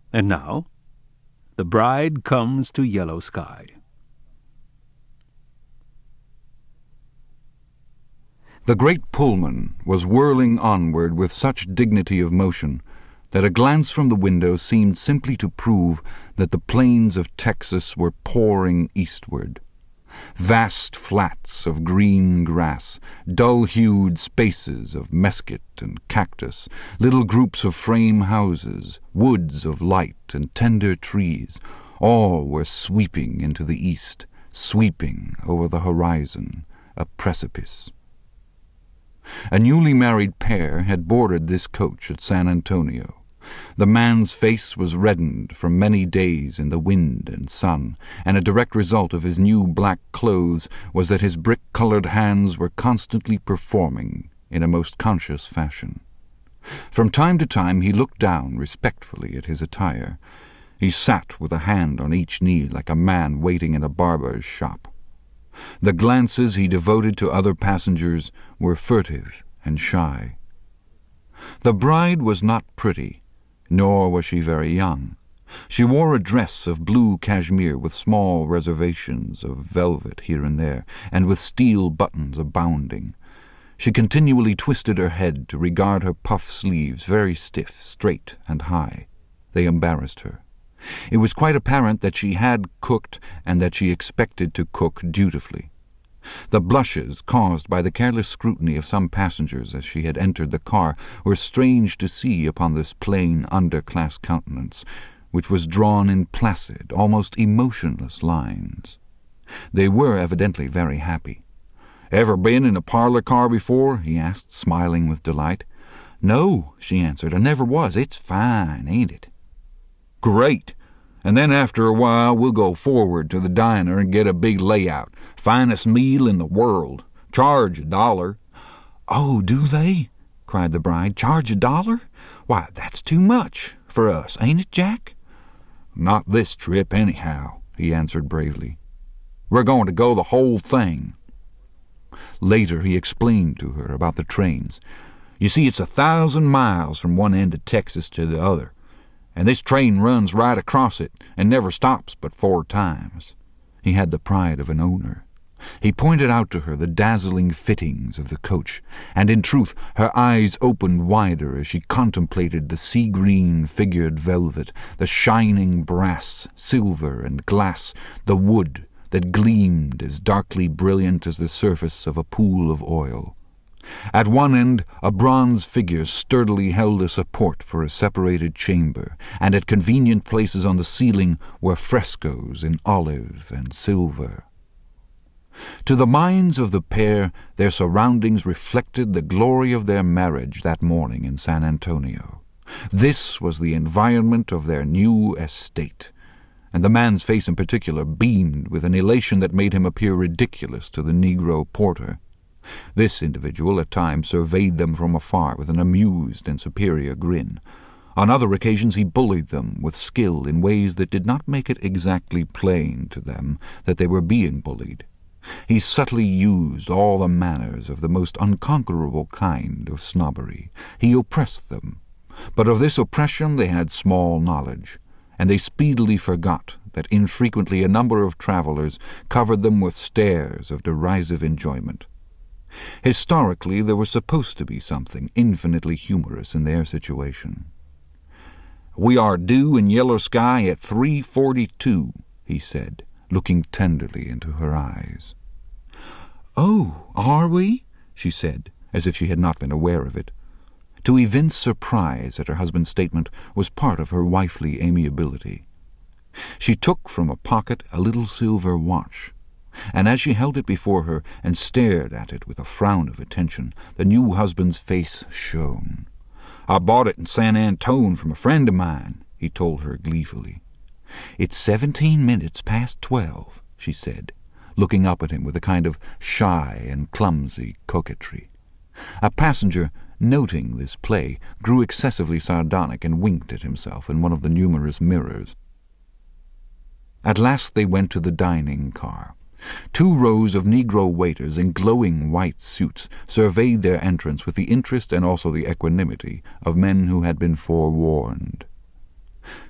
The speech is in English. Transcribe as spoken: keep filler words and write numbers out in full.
And now, the bride comes to Yellow Sky. The great Pullman was whirling onward with such dignity of motion that a glance from the window seemed simply to prove that the plains of Texas were pouring eastward. Vast flats of green grass, dull-hued spaces of mesquite and cactus, little groups of frame houses, woods of light and tender trees, all were sweeping into the east, sweeping over the horizon, a precipice. A newly married pair had boarded this coach at San Antonio. The man's face was reddened from many days in the wind and sun, and a direct result of his new black clothes was that his brick-colored hands were constantly performing in a most conscious fashion. From time to time he looked down respectfully at his attire. He sat with a hand on each knee like a man waiting in a barber's shop. The glances he devoted to other passengers were furtive and shy. The bride was not pretty, nor was she very young. She wore a dress of blue cashmere with small reservations of velvet here and there, and with steel buttons abounding. She continually twisted her head to regard her puff sleeves, very stiff, straight, and high. They embarrassed her. It was quite apparent that she had cooked and that she expected to cook dutifully. The blushes caused by the careless scrutiny of some passengers as she had entered the car were strange to see upon this plain under-class countenance, which was drawn in placid, almost emotionless lines. They were evidently very happy. "Ever been in a parlor car before?" he asked, smiling with delight. "No," she answered, "I never was. It's fine, ain't it?" "Great. And then after a while we'll go forward to the diner and get a big layout. Finest meal in the world. Charge a dollar." "Oh, do they?" cried the bride. "Charge a dollar? Why, that's too much for us, ain't it, Jack?" "Not this trip, anyhow," he answered bravely. "We're going to go the whole thing." Later he explained to her about the trains. "You see, it's a thousand miles from one end of Texas to the other, and this train runs right across it and never stops but four times." He had the pride of an owner. He pointed out to her the dazzling fittings of the coach, and in truth her eyes opened wider as she contemplated the sea-green figured velvet, the shining brass, silver, and glass, the wood that gleamed as darkly brilliant as the surface of a pool of oil. At one end a bronze figure sturdily held a support for a separated chamber, and at convenient places on the ceiling were frescoes in olive and silver. To the minds of the pair their surroundings reflected the glory of their marriage that morning in San Antonio. This was the environment of their new estate, and the man's face in particular beamed with an elation that made him appear ridiculous to the Negro porter. This individual at times surveyed them from afar with an amused and superior grin. On other occasions he bullied them with skill in ways that did not make it exactly plain to them that they were being bullied. He subtly used all the manners of the most unconquerable kind of snobbery. He oppressed them, but of this oppression they had small knowledge, and they speedily forgot that infrequently a number of travellers covered them with stares of derisive enjoyment. Historically, there was supposed to be something infinitely humorous in their situation. "We are due in Yellow Sky at three forty-two, he said, looking tenderly into her eyes. "Oh, are we?" she said, as if she had not been aware of it. To evince surprise at her husband's statement was part of her wifely amiability. She took from a pocket a little silver watch, and as she held it before her and stared at it with a frown of attention, the new husband's face shone. "I bought it in San Antone from a friend of mine," he told her gleefully. "It's seventeen minutes past twelve," she said, looking up at him with a kind of shy and clumsy coquetry. A passenger, noting this play, grew excessively sardonic and winked at himself in one of the numerous mirrors. At last they went to the dining car. Two rows of Negro waiters in glowing white suits surveyed their entrance with the interest and also the equanimity of men who had been forewarned.